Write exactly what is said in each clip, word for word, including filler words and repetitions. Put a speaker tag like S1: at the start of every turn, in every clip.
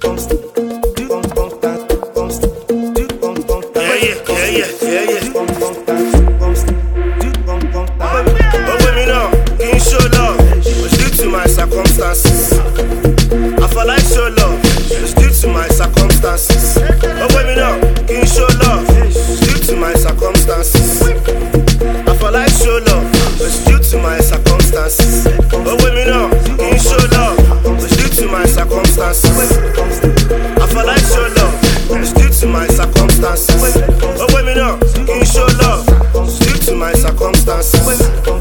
S1: circumstances. I feel like show love, it's due to my circumstances. Oh, wait me now, can you show love? It's due to my circumstances. I feel like show love, it's due to my circumstances. Oh, wait me now, can you show love? It's due to my circumstances. I feel like show love, it's due to my circumstances. Oh, wait me now, can you show love? It's due to my circumstances.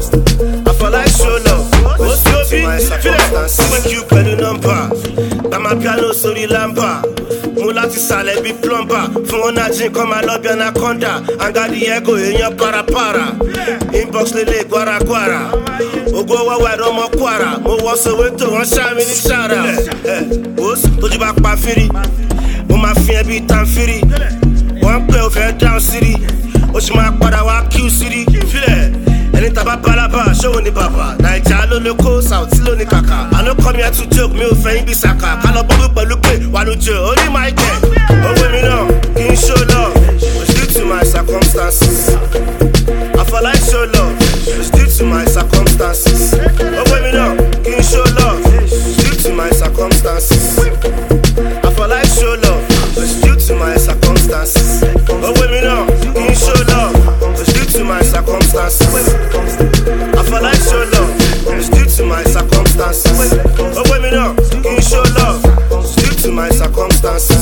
S1: I feel like show love. What's your my circumstances? Thank you, pẹ̀lú nọ́mbà. Bàmá piano sórí lámbà. Mo láti sàlẹ̀ bí plumber. Fún wọn náà jín kọ́ máa lọ bí anaconda. Angadi ego èèyàn parapara. Inbox lélẹ̀ gbáragbára. Ògo wáwá ẹ̀rọ ọmọ kwara. Mo wọ́ Soweto wọ́n ṣá mi ní ṣára. Tójú bá pa fírí. Mo máa fi ẹbí tan fírí. Wọ́n pẹ́ òfẹ́ down city. Ó sì máa padà wá Q city. Ẹni tàbá balaba, ṣòwò ní bàbá. Naija ló lóko, Sauti ló ní kàkà. I no come here to joke, mi ò fẹ́ yín bí sàkà. Ká lọ bọ́bí pẹ̀lú pé wà lójú orí máa jẹ. Owó mi náà kì í show love, it's due to my circumstances. I feel like show love, it's due to my circumstances. Owó mi náà kì í show love, it's due to my circumstances. I feel like show love, it's due to my circumstances. Owó mi náà kì í show love, it's due to my circumstances. I feel like show love, it's due to my circumstances. Oh, women up, can you show love? It's due to my circumstances.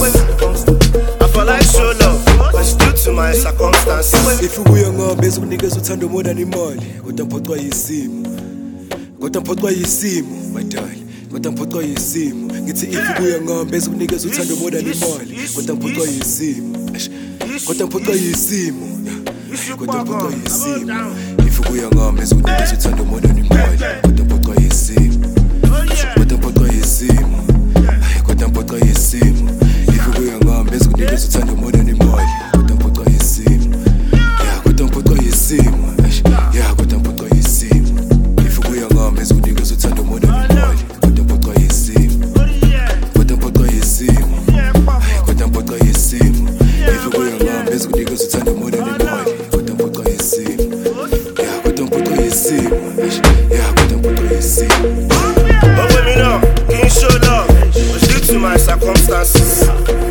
S1: I feel like show love, it's due to my circumstances.
S2: If you were young, basic niggas would turn the more than the money. Got them put why you see me. Got them put why you see me, my darling. Got them put why you see me. Get to if you were young, basic niggas would turn the more than the money. Got them put why you see me. Got them put why you see me. Got them put why you see me. If you go young arm, there's niggas who turn the more than the money. Got them put why you see me. Got them put why you see me. Got them put why you see me. If you go young arm, there's niggas who turn the more than the money. Got them put why you see me. Yeah, got them put why you see me. Yeah, got them put why you see me. If you go young arm, there's niggas who turn the more than the money. Got them put why you see me. Got them put why you see me. Got them put why you see me. If you go young arm, there's niggas who turn the more than the money. Got them put why you see me. Yeah, got them put why you see me. Yeah, got them put why you see me.
S1: But with me now, can you show love? It's due to my circumstances.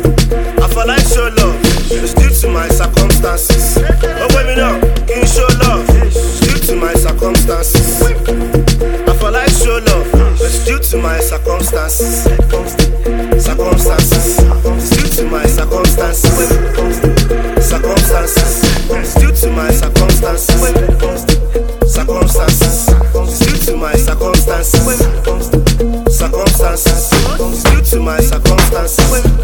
S1: I feel like show love, it's due to my circumstances. But with me now, can you show love? It's due to my circumstances. I feel like show love, it's due to my circumstances. Circumstances, it's due to my circumstances. Circumstances, it's due to my circumstances. Circumstances, it's due to my circumstances. Circumstances, it's due to my circumstances.